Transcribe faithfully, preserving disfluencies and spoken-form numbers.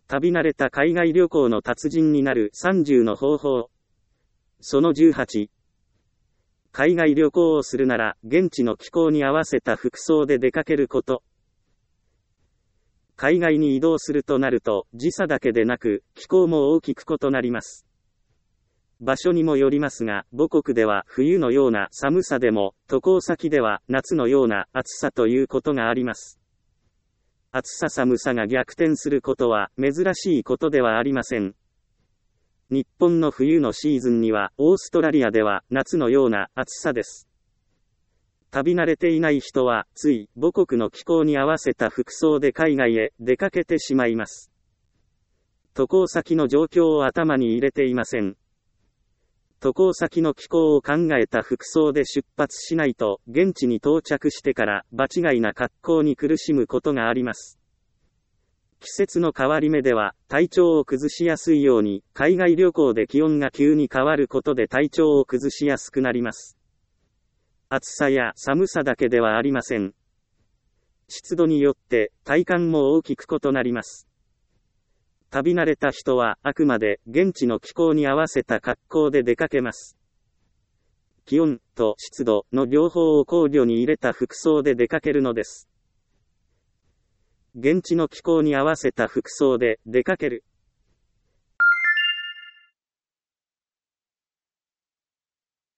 旅慣れた海外旅行の達人になるさんじゅうの方法。そのじゅうはち。海外旅行をするなら、現地の気候に合わせた服装で出かけること。海外に移動するとなると、時差だけでなく、気候も大きく異なります。場所にもよりますが、母国では冬のような寒さでも、渡航先では夏のような暑さということがあります。暑さ寒さが逆転することは珍しいことではありません。日本の冬のシーズンにはオーストラリアでは夏のような暑さです。旅慣れていない人はつい母国の気候に合わせた服装で海外へ出かけてしまいます。渡航先の状況を頭に入れていません。渡航先の気候を考えた服装で出発しないと、現地に到着してから場違いな格好に苦しむことがあります。季節の変わり目では、体調を崩しやすいように、海外旅行で気温が急に変わることで体調を崩しやすくなります。暑さや寒さだけではありません。湿度によって体感も大きく異なります。旅慣れた人はあくまで現地の気候に合わせた格好で出かけます。気温と湿度の両方を考慮に入れた服装で出かけるのです。現地の気候に合わせた服装で出かける。